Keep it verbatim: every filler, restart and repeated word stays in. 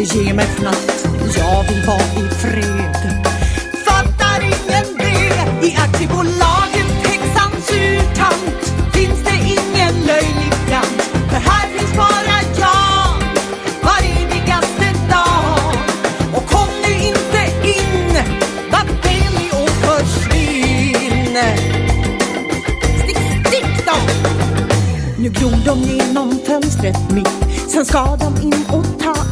ge mig fnatt, jag vill vara i fred. Fattar ingen det, i aktiebolaget Texans urtant finns det ingen löjlig kant. För här finns bara jag, var evigaste dag. Och kom nu inte in, var vänlig och försvinn. Stick, stick då! Nu glor de genom fönstret mitt, sen ska de in och